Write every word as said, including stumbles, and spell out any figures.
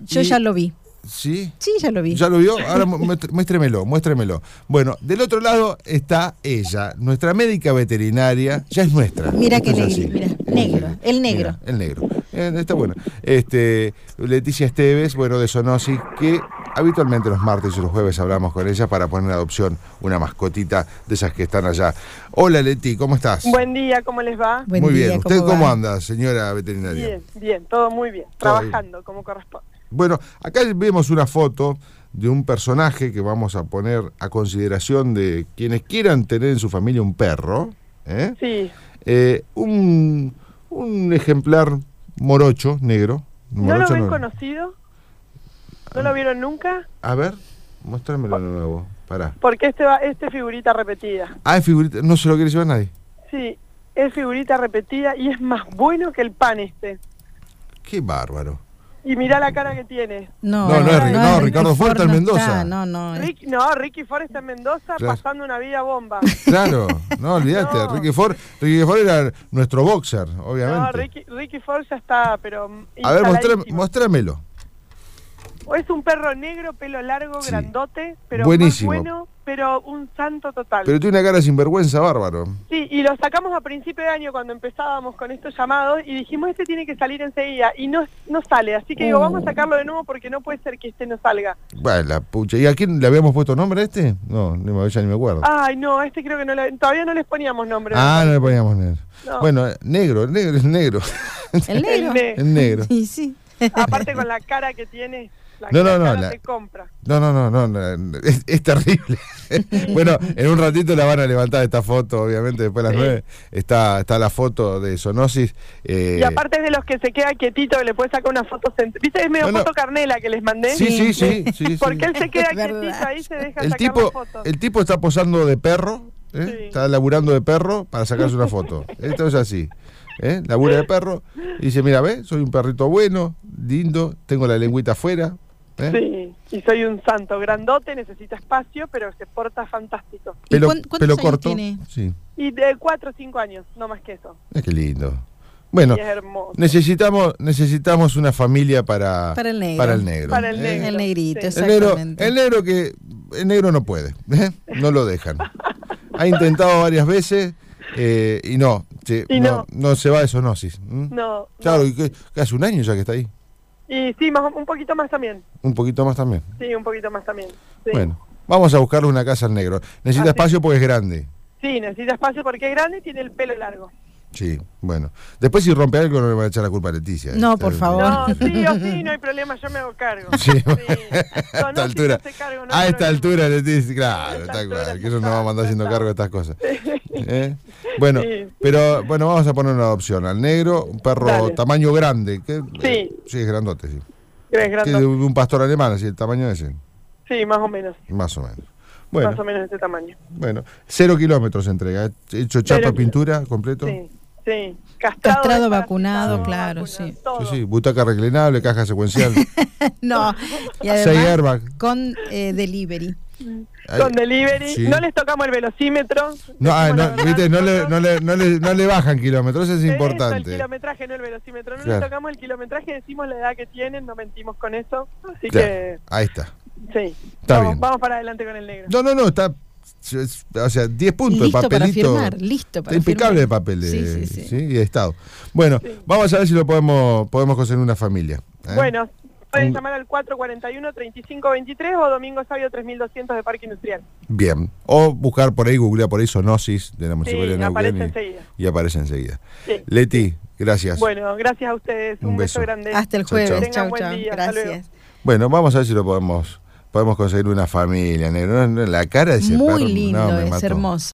Yo y... ya lo vi. ¿Sí? Sí, ya lo vi. ¿Ya lo vio? Ahora muéstremelo, muéstremelo. Bueno, del otro lado está ella, nuestra médica veterinaria, ya es nuestra. Mira Esto que es negro, así. mira, negro, el negro. Mira, el negro. Eh, está bueno. Este, Leticia Esteves, bueno, de Zoonosis, que habitualmente los martes y los jueves hablamos con ella para poner en adopción una mascotita de esas que están allá. Hola Leti, ¿cómo estás? Buen día, ¿cómo les va? Buen muy día, bien. ¿Usted ¿cómo cómo va? anda, señora veterinaria? Bien, bien, todo muy bien. Todo Trabajando como corresponde. Bueno, acá vemos una foto de un personaje que vamos a poner a consideración de quienes quieran tener en su familia un perro. ¿eh? Sí. Eh, un, un ejemplar morocho, negro. ¿No Morocho lo ven no- conocido? ¿No lo vieron nunca? A ver, muéstramelo de nuevo. Pará. Porque este va, este figurita repetida. Ah, es figurita, no se lo quiere llevar nadie. Sí, es figurita repetida y es más bueno que el pan este. Qué bárbaro. Y mirá la cara que tiene. No, No, no es Ric- no, es Ricardo Ricky Ford está en no Mendoza. está, No, no. es- Ricky, no, Ricky Ford está en Mendoza Claro. pasando una vida bomba. Claro, no, olvídate. No. Ricky Ford, Ricky Ford era nuestro boxer, obviamente. No, Ricky, Ricky Ford ya está, pero A ver, mostrame- instaladísimo. mostrámelo. Es un perro negro, pelo largo, Sí. grandote, pero Buenísimo. más bueno, pero un santo total. Pero tiene una cara sinvergüenza, bárbaro. Sí, y lo sacamos a principio de año cuando empezábamos con estos llamados y dijimos, este tiene que salir enseguida, y no, no sale, así que digo, Oh. vamos a sacarlo de nuevo porque no puede ser que este no salga. Bueno, la pucha. ¿Y a quién le habíamos puesto nombre a este? No, ni me, ya ni me acuerdo. Ay, no, a este creo que no le, todavía no les poníamos nombre. Ah, no le poníamos negro. No. Bueno, negro, el negro es negro. El negro. El ne- Es negro. Sí, sí. Aparte con la cara que tiene, la, No, no, la no, cara la- se compra. No, no, no, no, no, es, es terrible. Bueno, en un ratito la van a levantar esta foto, obviamente, después de las Sí. nueve. Está, está la foto de Zoonosis. eh, Y aparte es de los que se queda quietito, que le puede sacar una foto. cent- ¿Viste? Es medio No, no. foto Carnela que les mandé. Sí, sí, sí, sí, sí. Porque él se queda Es verdad. quietito, ahí se deja El sacar tipo, la foto. el tipo está posando de perro, ¿eh? Sí. Está laburando de perro para sacarse una foto. Esto es así. ¿eh? Labura de perro y dice, mira, ve, soy un perrito bueno, lindo, tengo la lengüita afuera. ¿eh? Sí, y soy un santo grandote, necesita espacio, pero se porta fantástico. ¿Y Pelo, cuán- cuántos pelo años corto. tiene? Sí. Y de cuatro o cinco años, no más que eso. Es que lindo. Bueno, Y es hermoso. necesitamos, necesitamos una familia para, Para el negro. Para el negro. Para el ¿eh? negro. El negrito, Sí. El negro, exactamente. el negro que el negro no puede, ¿eh? No lo dejan. Ha intentado varias veces eh, y no, sí, Y no, no. no se va de zoonosis. ¿m? No, Claro, no. y que, que hace un año ya que está ahí. Y sí, más, un poquito más también. Un poquito más también. Sí, un poquito más también. Sí, Bueno, vamos a buscarle una casa al negro. Necesita Así. espacio porque es grande. sí, necesita espacio porque es grande y tiene el pelo largo. Sí, bueno. Después si rompe algo no le van a echar la culpa a Leticia. ¿eh? No, por favor. No, sí o sí, no hay problema, yo me hago cargo. Sí, Sí. a No, esta no, altura, sí, se cargo, no hay a esta problema. altura Leticia, claro, A esta está altura claro, que ya eso no va a mandar está, haciendo ya cargo de está. estas cosas. ¿Eh? Bueno, Sí. pero bueno, vamos a poner una adopción al negro, un perro Dale. tamaño grande. Que, Sí. eh, sí, es grandote, sí. Que es Que grandote. de un pastor alemán, así, el tamaño ese, Sí, más o menos. más o menos. Más o Bueno, menos de este tamaño. bueno, cero kilómetros se entrega, ¿eh? Hecho chapa, Cero pintura, completo. Sí, sí. Castrado, Castrado, desparasitado, vacunado, claro, vacunado, sí. todo. Sí, sí, butaca reclinable, caja secuencial. No. Y Seis además airbag. con eh, delivery. Con delivery, Sí. no les tocamos el velocímetro. No, ah, decimos la no, verdad, viste, no, le, nosotros- no, le, no, le, no le bajan kilómetros, eso es Eso, importante. el kilometraje, no el velocímetro. No Claro. les tocamos el kilometraje, decimos la edad que tienen, no mentimos con eso. Así Claro, que, ahí está. sí. Está vamos, bien. vamos para adelante con el negro. No, no, no, está. es- O sea, diez puntos Listo de para papelito. firmar, listo para Está impecable de firmar. papel de, Sí, sí, sí. ¿sí? y de estado. Bueno, Sí. vamos a ver si lo podemos podemos conseguir una familia. ¿eh? Bueno, pueden Un- llamar al cuatro cuatro uno, tres cinco dos tres o Domingo Sabio tres mil doscientos de Parque Industrial. Bien. O buscar por ahí, googlear por ahí Zoonosis de la Municipalidad de Sí, Neuquén aparece y- enseguida. y aparece enseguida. Sí. Leti, gracias. Bueno, gracias a ustedes. Un, Un beso. beso. grande. Hasta el Chau, jueves. chau. Tengan Chau, buen chau. día, hasta luego. Gracias. Bueno, vamos a ver si lo podemos podemos conseguir una familia, negro. No, no, la cara de ese Muy perro, lindo, no, me es mató. hermoso.